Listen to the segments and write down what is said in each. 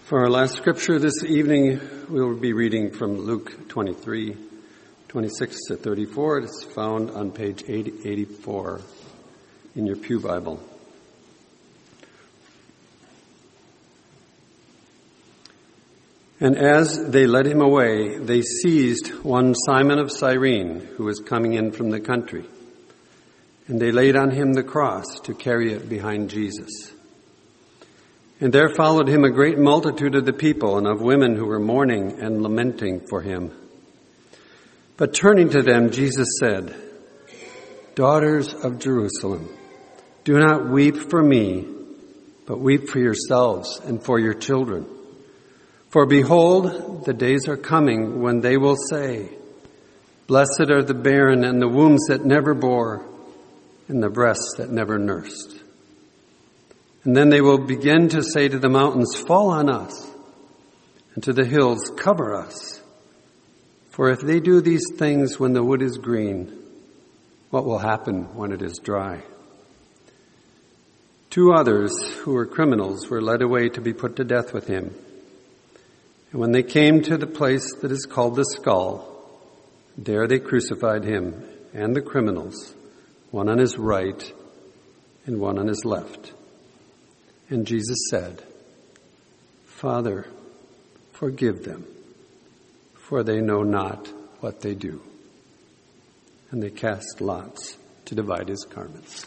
For our last scripture this evening, we will be reading from Luke 23, 26 to 34. It is found on page 84 in your pew Bible. And as they led him away, they seized one Simon of Cyrene, who was coming in from the country. And they laid on him the cross to carry it behind Jesus. And there followed him a great multitude of the people and of women who were mourning and lamenting for him. But turning to them, Jesus said, "Daughters of Jerusalem, do not weep for me, but weep for yourselves and for your children. For behold, the days are coming when they will say, 'Blessed are the barren and the wombs that never bore, and the breasts that never nursed.' And then they will begin to say to the mountains, 'Fall on us,' and to the hills, 'Cover us.' For if they do these things when the wood is green, what will happen when it is dry?" Two others who were criminals were led away to be put to death with him. And when they came to the place that is called the Skull, there they crucified him and the criminals, one on his right and one on his left. And Jesus said, "Father, forgive them, for they know not what they do." And they cast lots to divide his garments.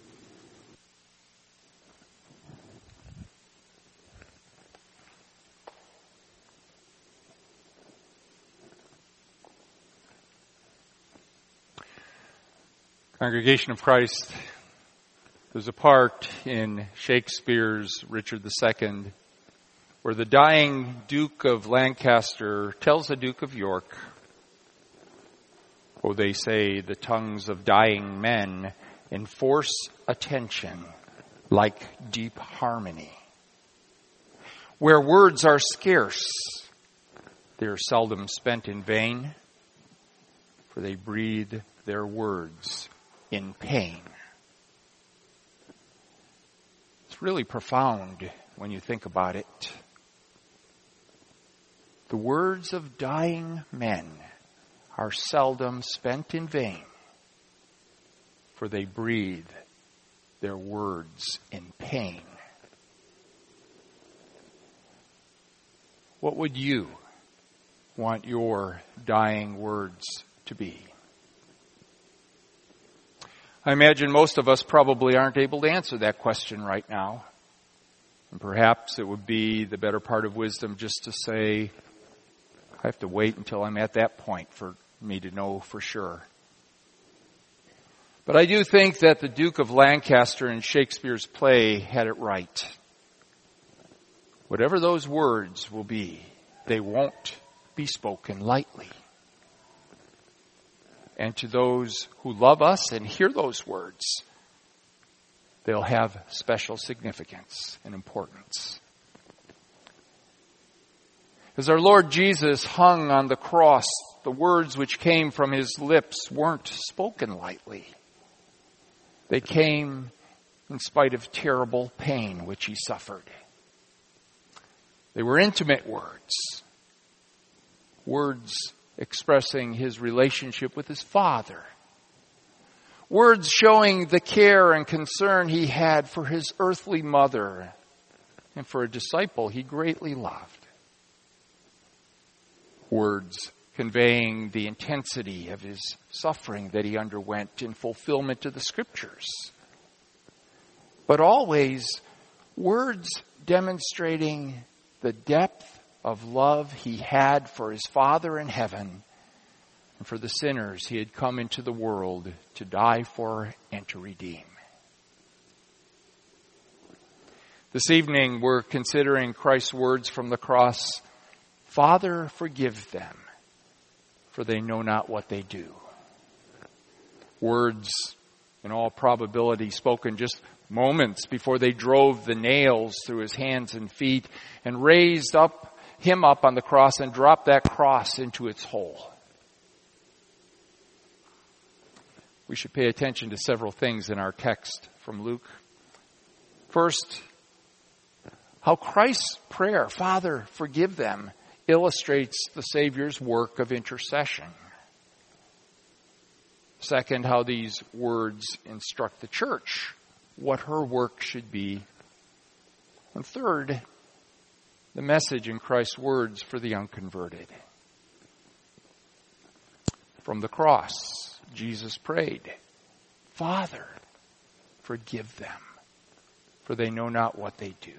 Congregation of Christ, there's a part in Shakespeare's Richard II where the dying Duke of Lancaster tells the Duke of York, "Oh, they say the tongues of dying men enforce attention like deep harmony. Where words are scarce, they are seldom spent in vain, for they breathe their words in pain." It's really profound when you think about it. The words of dying men are seldom spent in vain, for they breathe their words in pain. What would you want your dying words to be? I imagine most of us probably aren't able to answer that question right now. And perhaps it would be the better part of wisdom just to say, I have to wait until I'm at that point for me to know for sure. But I do think that the Duke of Lancaster in Shakespeare's play had it right. Whatever those words will be, they won't be spoken lightly. And to those who love us and hear those words, they'll have special significance and importance. As our Lord Jesus hung on the cross, the words which came from his lips weren't spoken lightly. They came in spite of terrible pain which he suffered. They were intimate words, words expressing his relationship with his Father. Words showing the care and concern he had for his earthly mother and for a disciple he greatly loved. Words conveying the intensity of his suffering that he underwent in fulfillment of the Scriptures. But always words demonstrating the depth of love he had for his Father in heaven and for the sinners he had come into the world to die for and to redeem. This evening we're considering Christ's words from the cross, "Father, forgive them, for they know not what they do." Words, in all probability, spoken just moments before they drove the nails through his hands and feet and raised him up on the cross and dropped that cross into its hole. We should pay attention to several things in our text from Luke. First, how Christ's prayer, Father, forgive them, illustrates the Savior's work of intercession. Second, how these words instruct the church, what her work should be. And third, the message in Christ's words for the unconverted. From the cross, Jesus prayed, Father, forgive them, for they know not what they do.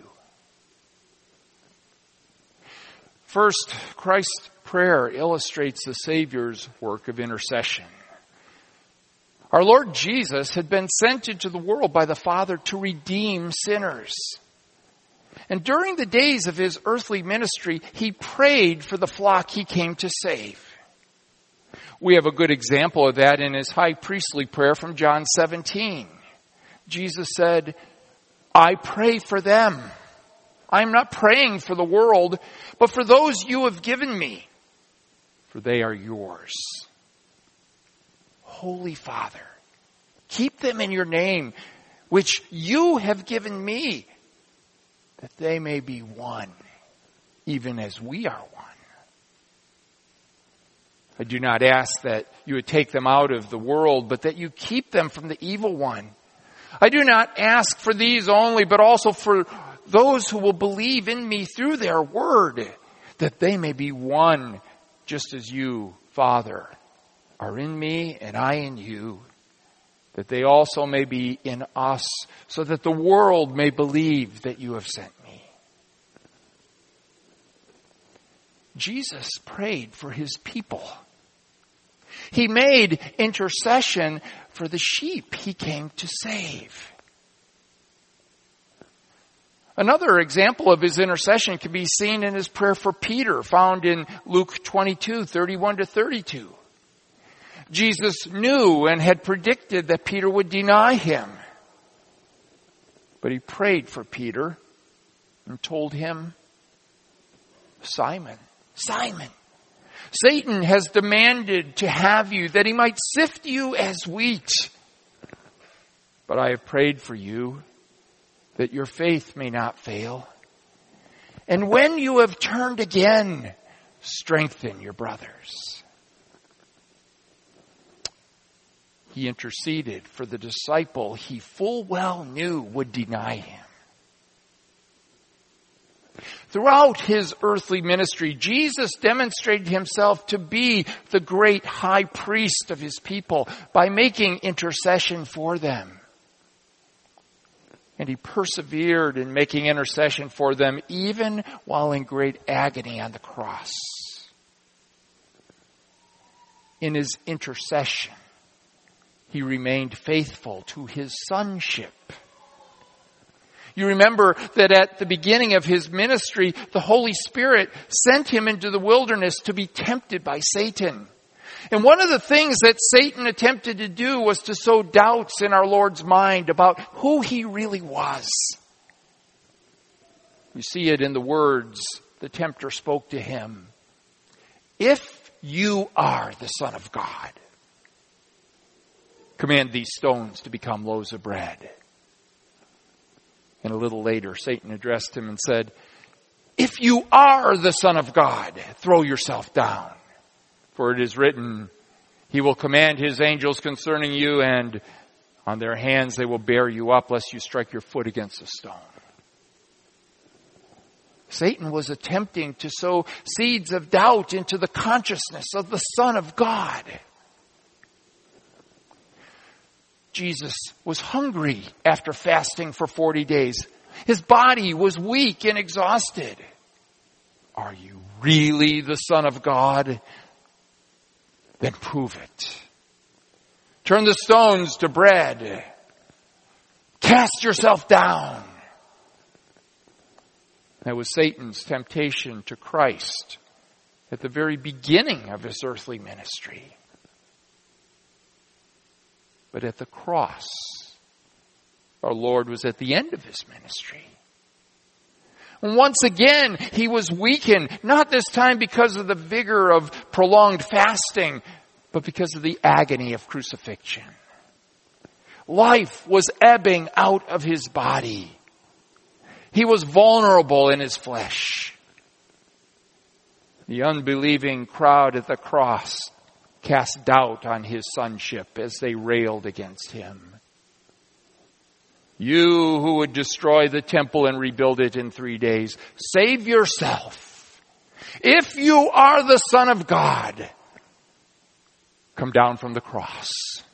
First, Christ's prayer illustrates the Savior's work of intercession. Our Lord Jesus had been sent into the world by the Father to redeem sinners. And during the days of his earthly ministry, he prayed for the flock he came to save. We have a good example of that in his high priestly prayer from John 17. Jesus said, I pray for them. I am not praying for the world, but for those you have given me, for they are yours. Holy Father, keep them in your name, which you have given me, that they may be one, even as we are one. I do not ask that you would take them out of the world, but that you keep them from the evil one. I do not ask for these only, but also for those who will believe in me through their word, that they may be one, just as you, Father, are in me and I in you, that they also may be in us, so that the world may believe that you have sent me. Jesus prayed for his people. He made intercession for the sheep he came to save. Another example of his intercession can be seen in his prayer for Peter, found in Luke 22:31-32. Jesus knew and had predicted that Peter would deny him. But he prayed for Peter and told him, Simon, Simon, Satan has demanded to have you that he might sift you as wheat. But I have prayed for you that your faith may not fail. And when you have turned again, strengthen your brothers. He interceded for the disciple he full well knew would deny him. Throughout his earthly ministry, Jesus demonstrated himself to be the great high priest of his people by making intercession for them. And he persevered in making intercession for them even while in great agony on the cross. In his intercession, he remained faithful to his sonship. You remember that at the beginning of his ministry, the Holy Spirit sent him into the wilderness to be tempted by Satan. And one of the things that Satan attempted to do was to sow doubts in our Lord's mind about who he really was. We see it in the words the tempter spoke to him. If you are the Son of God, command these stones to become loaves of bread. And a little later, Satan addressed him and said, if you are the Son of God, throw yourself down. For it is written, he will command his angels concerning you, and on their hands they will bear you up, lest you strike your foot against a stone. Satan was attempting to sow seeds of doubt into the consciousness of the Son of God. Jesus was hungry after fasting for 40 days. His body was weak and exhausted. Are you really the Son of God? Then prove it. Turn the stones to bread. Cast yourself down. That was Satan's temptation to Christ at the very beginning of his earthly ministry. But at the cross, our Lord was at the end of his ministry. And once again, he was weakened, not this time because of the vigor of prolonged fasting, but because of the agony of crucifixion. Life was ebbing out of his body. He was vulnerable in his flesh. The unbelieving crowd at the cross cast doubt on his sonship as they railed against him. You who would destroy the temple and rebuild it in 3 days, save yourself. If you are the Son of God, come down from the cross.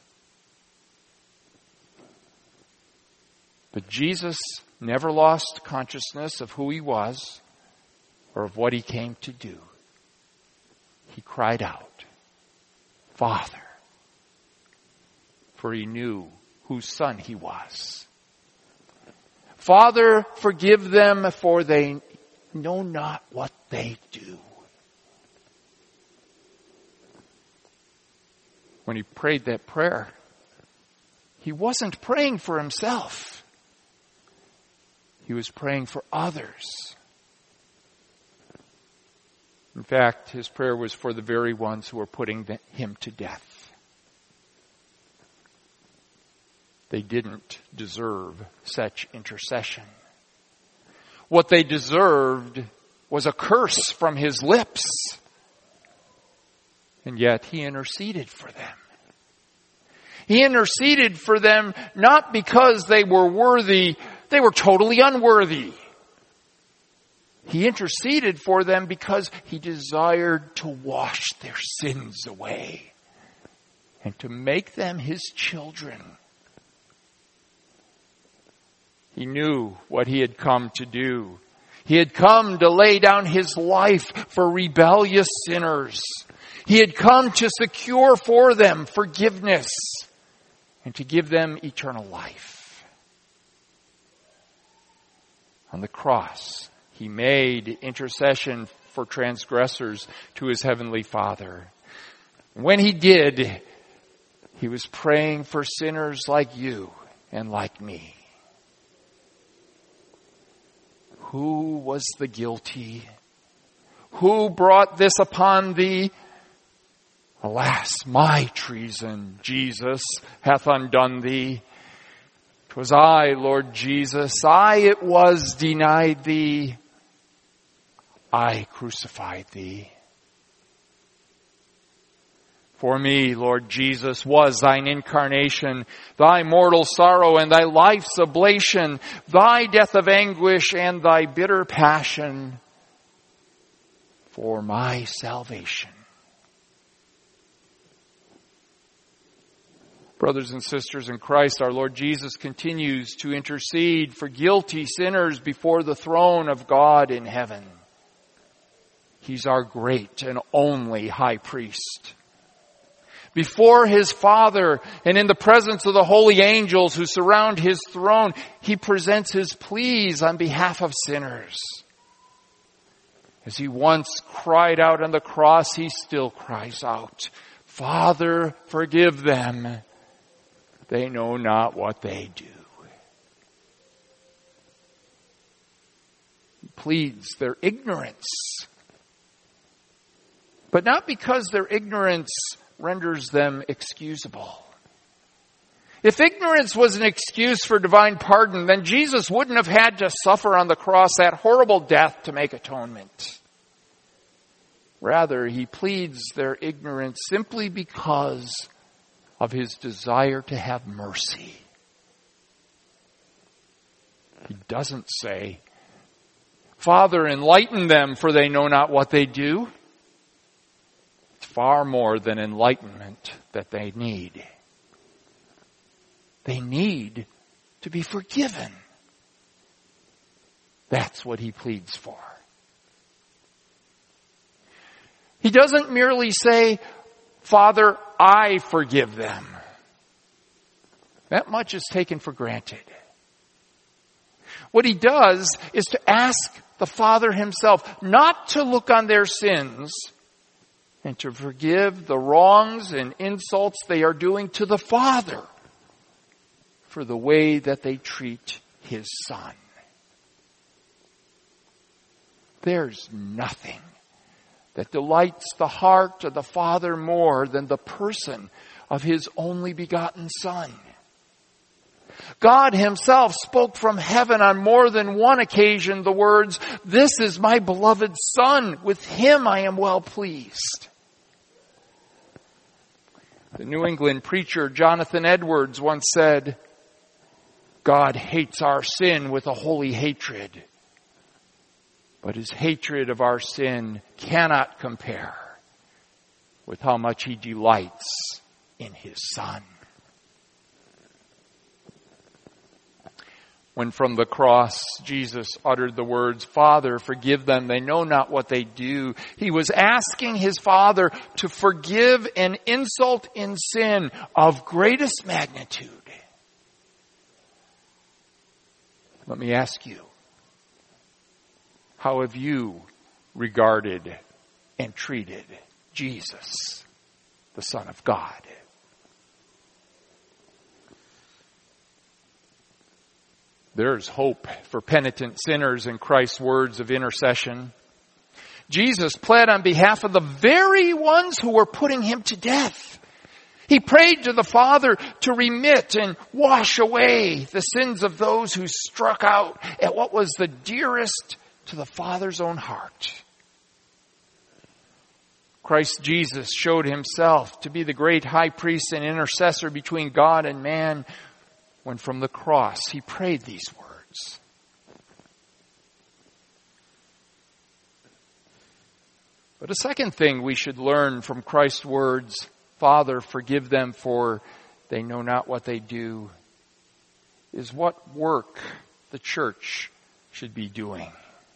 But Jesus never lost consciousness of who he was or of what he came to do. He cried out, Father, for he knew whose son he was. Father, forgive them, for they know not what they do. When he prayed that prayer, he wasn't praying for himself. He was praying for others. In fact, his prayer was for the very ones who were putting him to death. They didn't deserve such intercession. What they deserved was a curse from his lips. And yet he interceded for them. He interceded for them not because they were worthy, they were totally unworthy. He interceded for them because he desired to wash their sins away and to make them his children. He knew what he had come to do. He had come to lay down his life for rebellious sinners. He had come to secure for them forgiveness and to give them eternal life. On the cross, he made intercession for transgressors to his heavenly Father. When he did, he was praying for sinners like you and like me. Who was the guilty? Who brought this upon thee? Alas, my treason, Jesus, hath undone thee. 'Twas I, Lord Jesus, I it was denied thee. I crucified thee. For me, Lord Jesus, was thine incarnation, thy mortal sorrow and thy life's oblation, thy death of anguish and thy bitter passion for my salvation. Brothers and sisters in Christ, our Lord Jesus continues to intercede for guilty sinners before the throne of God in heaven. He's our great and only high priest. Before his Father and in the presence of the holy angels who surround his throne, he presents his pleas on behalf of sinners. As he once cried out on the cross, he still cries out, Father, forgive them. They know not what they do. He pleads their ignorance. But not because their ignorance renders them excusable. If ignorance was an excuse for divine pardon, then Jesus wouldn't have had to suffer on the cross that horrible death to make atonement. Rather, he pleads their ignorance simply because of his desire to have mercy. He doesn't say, Father, enlighten them, for they know not what they do. It's far more than enlightenment that they need. They need to be forgiven. That's what he pleads for. He doesn't merely say, Father, I forgive them. That much is taken for granted. What he does is to ask the Father himself not to look on their sins and to forgive the wrongs and insults they are doing to the Father for the way that they treat his Son. There's nothing that delights the heart of the Father more than the person of his only begotten Son. God himself spoke from heaven on more than one occasion the words, "This is my beloved Son. With him I am well pleased." The New England preacher Jonathan Edwards once said, "God hates our sin with a holy hatred, but his hatred of our sin cannot compare with how much he delights in his Son." When from the cross Jesus uttered the words, "Father, forgive them, they know not what they do," he was asking his Father to forgive an insult in sin of greatest magnitude. Let me ask you, how have you regarded and treated Jesus, the Son of God? There's hope for penitent sinners in Christ's words of intercession. Jesus pled on behalf of the very ones who were putting him to death. He prayed to the Father to remit and wash away the sins of those who struck out at what was the dearest to the Father's own heart. Christ Jesus showed himself to be the great high priest and intercessor between God and man when from the cross he prayed these words. But a second thing we should learn from Christ's words, "Father, forgive them, for they know not what they do," is what work the church should be doing.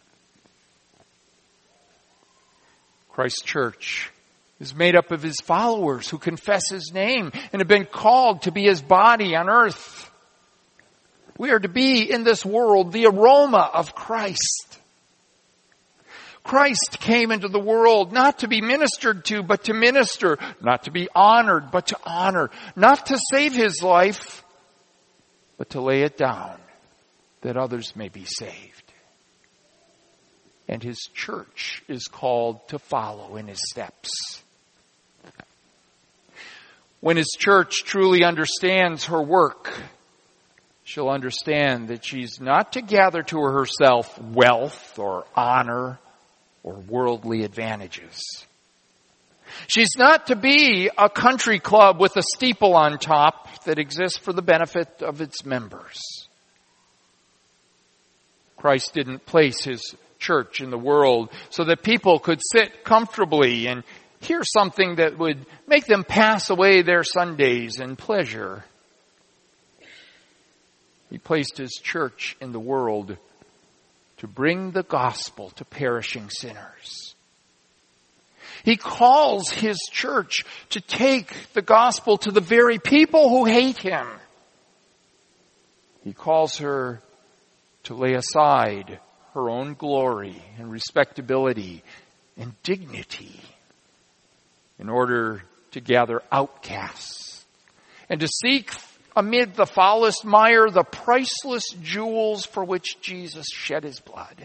Christ's church is made up of his followers who confess his name and have been called to be his body on earth. We are to be in this world the aroma of Christ. Christ came into the world not to be ministered to, but to minister, not to be honored, but to honor, not to save his life, but to lay it down that others may be saved. And his church is called to follow in his steps. When his church truly understands her work, she'll understand that she's not to gather to herself wealth or honor or worldly advantages. She's not to be a country club with a steeple on top that exists for the benefit of its members. Christ didn't place his church in the world so that people could sit comfortably and hear something that would make them pass away their Sundays in pleasure. He placed his church in the world to bring the gospel to perishing sinners. He calls his church to take the gospel to the very people who hate him. He calls her to lay aside her own glory and respectability and dignity in order to gather outcasts and to seek amid the foulest mire the priceless jewels for which Jesus shed his blood.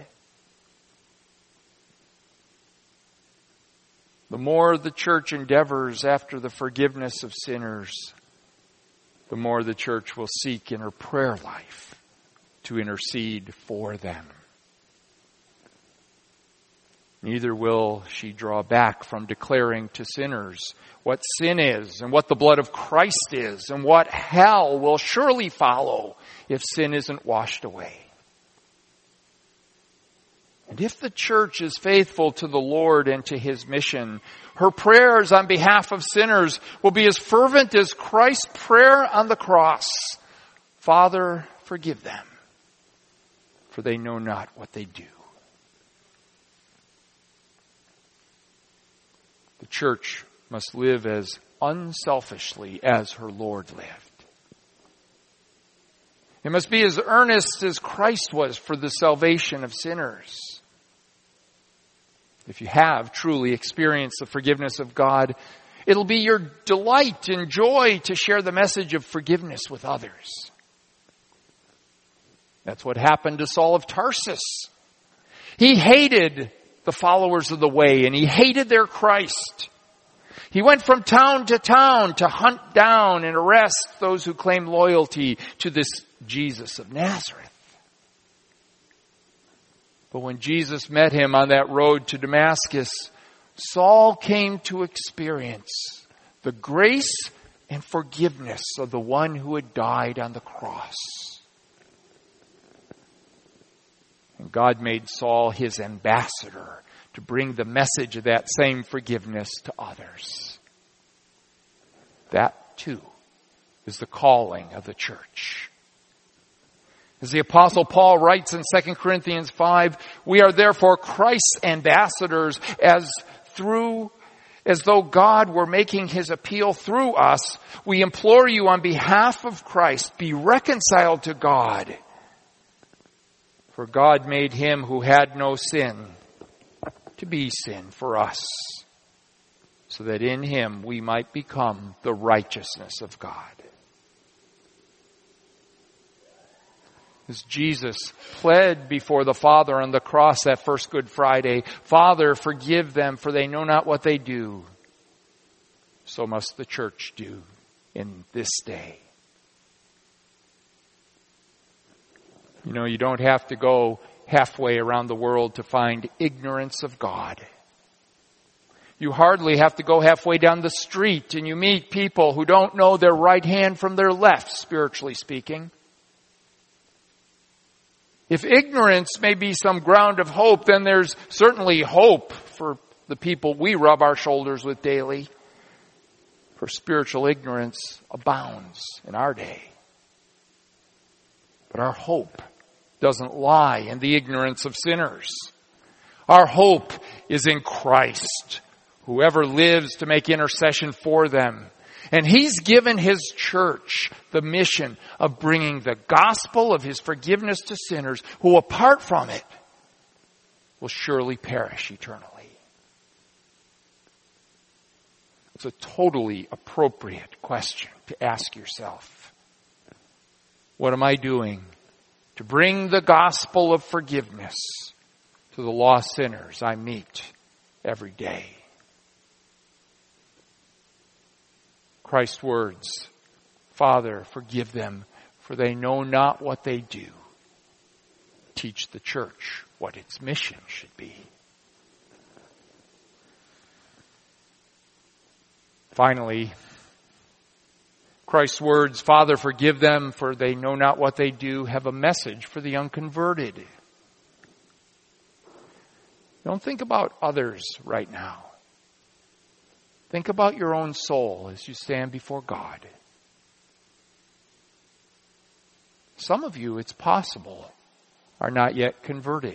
The more the church endeavors after the forgiveness of sinners, the more the church will seek in her prayer life to intercede for them. Neither will she draw back from declaring to sinners what sin is and what the blood of Christ is and what hell will surely follow if sin isn't washed away. And if the church is faithful to the Lord and to his mission, her prayers on behalf of sinners will be as fervent as Christ's prayer on the cross. "Father, forgive them, for they know not what they do." The church must live as unselfishly as her Lord lived. It must be as earnest as Christ was for the salvation of sinners. If you have truly experienced the forgiveness of God, it'll be your delight and joy to share the message of forgiveness with others. That's what happened to Saul of Tarsus. He hated the followers of the way, and he hated their Christ. He went from town to hunt down and arrest those who claimed loyalty to this Jesus of Nazareth. But when Jesus met him on that road to Damascus, Saul came to experience the grace and forgiveness of the one who had died on the cross. And God made Saul his ambassador to bring the message of that same forgiveness to others. That, too, is the calling of the church. As the Apostle Paul writes in 2 Corinthians 5, we are therefore Christ's ambassadors as though God were making his appeal through us. We implore you on behalf of Christ, be reconciled to God. For God made him who had no sin to be sin for us, so that in him we might become the righteousness of God. As Jesus pled before the Father on the cross that first Good Friday, Father, forgive them, for they know not what they do. So must the church do in this day. You know, you don't have to go halfway around the world to find ignorance of God. You hardly have to go halfway down the street and you meet people who don't know their right hand from their left, spiritually speaking. If ignorance may be some ground of hope, then there's certainly hope for the people we rub our shoulders with daily. For spiritual ignorance abounds in our day. But our hope doesn't lie in the ignorance of sinners. Our hope is in Christ, whoever lives to make intercession for them. And he's given his church the mission of bringing the gospel of his forgiveness to sinners who, apart from it, will surely perish eternally. It's a totally appropriate question to ask yourself. What am I doing to bring the gospel of forgiveness to the lost sinners I meet every day? Christ's words, Father, forgive them, for they know not what they do, teach the church what its mission should be. Finally, Christ's words, Father, forgive them, for they know not what they do, have a message for the unconverted. Don't think about others right now. Think about your own soul as you stand before God. Some of you, it's possible, are not yet converted.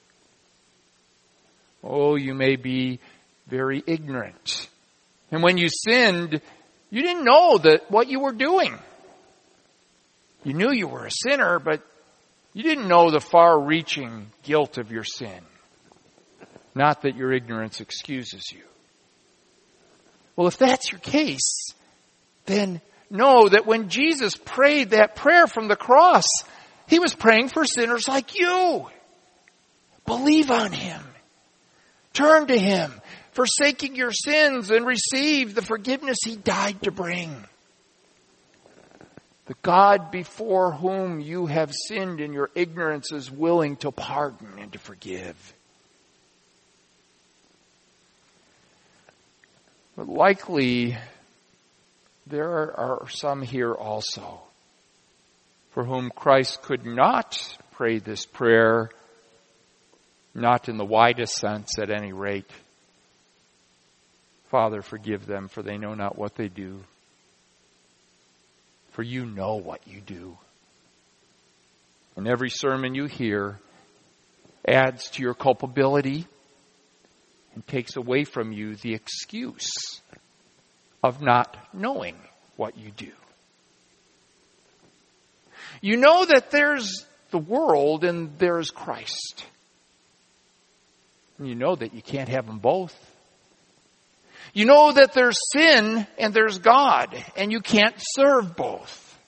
Oh, you may be very ignorant. And when you sinned, you didn't know that what you were doing. You knew you were a sinner, but you didn't know the far-reaching guilt of your sin. Not that your ignorance excuses you. Well, if that's your case, then know that when Jesus prayed that prayer from the cross, he was praying for sinners like you. Believe on him. Turn to him, forsaking your sins, and receive the forgiveness he died to bring. The God before whom you have sinned in your ignorance is willing to pardon and to forgive. But likely, there are some here also for whom Christ could not pray this prayer, not in the widest sense at any rate. Father, forgive them, for they know not what they do. For you know what you do. And every sermon you hear adds to your culpability and takes away from you the excuse of not knowing what you do. You know that there's the world and there's Christ. And you know that you can't have them both. You know that there's sin and there's God, and you can't serve both.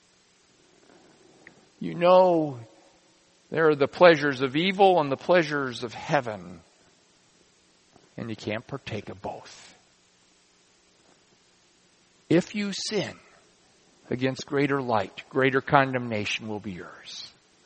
You know there are the pleasures of evil and the pleasures of heaven, and you can't partake of both. If you sin, against greater light, greater condemnation will be yours.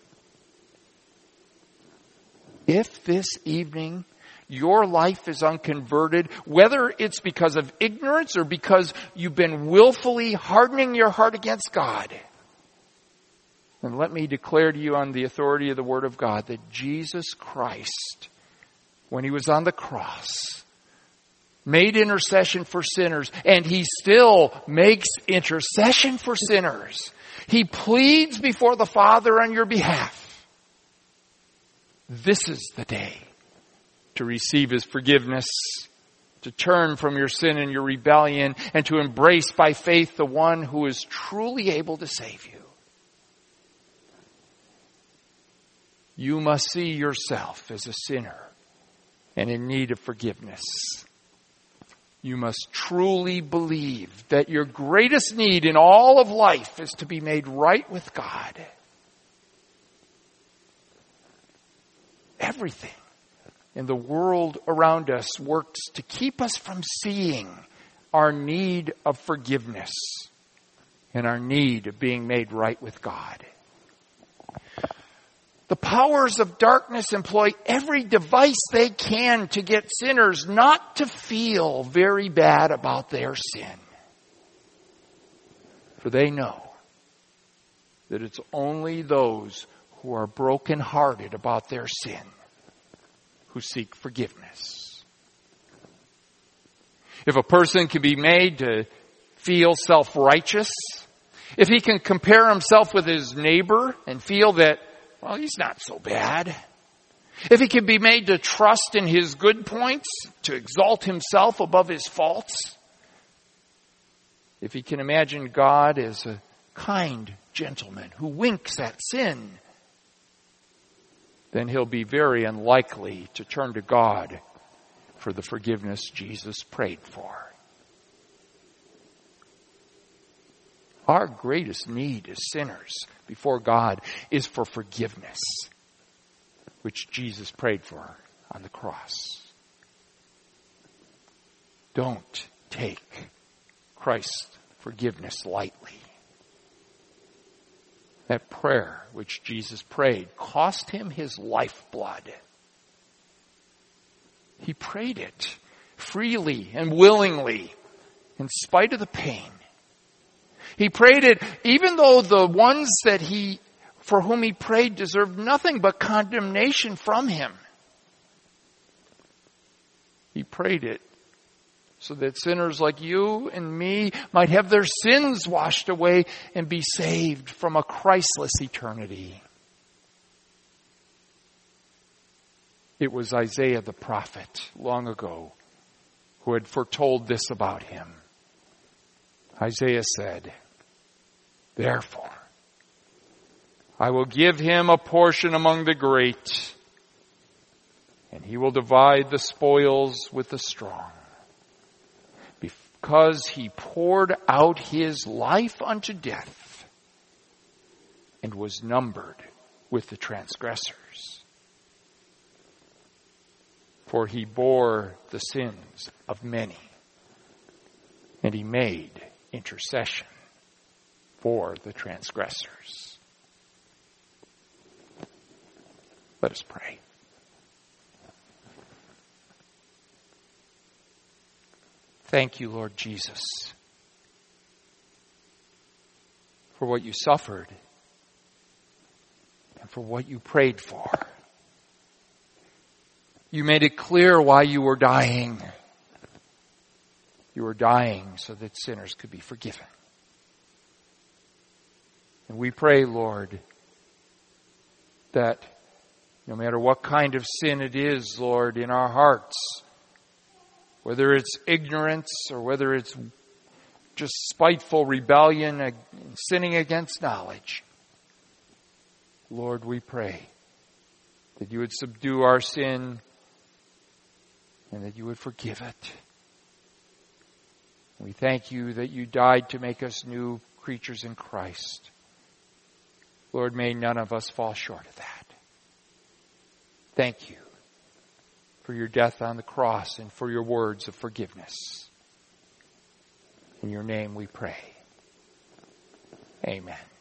If this evening your life is unconverted, whether it's because of ignorance or because you've been willfully hardening your heart against God, then let me declare to you on the authority of the Word of God that Jesus Christ, when He was on the cross, made intercession for sinners, and He still makes intercession for sinners. He pleads before the Father on your behalf. This is the day to receive His forgiveness, to turn from your sin and your rebellion, and to embrace by faith the one who is truly able to save you. You must see yourself as a sinner and in need of forgiveness. You must truly believe that your greatest need in all of life is to be made right with God. Everything in the world around us works to keep us from seeing our need of forgiveness and our need of being made right with God. The powers of darkness employ every device they can to get sinners not to feel very bad about their sin. For they know that it's only those who are brokenhearted about their sin who seek forgiveness. If a person can be made to feel self-righteous, if he can compare himself with his neighbor and feel that, well, he's not so bad. If he can be made to trust in his good points, to exalt himself above his faults. If he can imagine God as a kind gentleman who winks at sin, then he'll be very unlikely to turn to God for the forgiveness Jesus prayed for. Our greatest need as sinners before God is for forgiveness, which Jesus prayed for on the cross. Don't take Christ's forgiveness lightly. That prayer which Jesus prayed cost Him His lifeblood. He prayed it freely and willingly in spite of the pain. He prayed it even though the ones for whom He prayed deserved nothing but condemnation from Him. He prayed it so that sinners like you and me might have their sins washed away and be saved from a Christless eternity. It was Isaiah the prophet long ago who had foretold this about Him. Isaiah said, "Therefore, I will give him a portion among the great, and he will divide the spoils with the strong. Because he poured out his life unto death and was numbered with the transgressors. For he bore the sins of many, and he made intercession for the transgressors." Let us pray. Thank you, Lord Jesus, for what you suffered and for what you prayed for. You made it clear why you were dying. You were dying so that sinners could be forgiven. And we pray, Lord, that no matter what kind of sin it is, Lord, in our hearts, whether it's ignorance or whether it's just spiteful rebellion and sinning against knowledge, Lord, we pray that you would subdue our sin and that you would forgive it. We thank you that you died to make us new creatures in Christ. Lord, may none of us fall short of that. Thank you for your death on the cross and for your words of forgiveness. In your name we pray. Amen.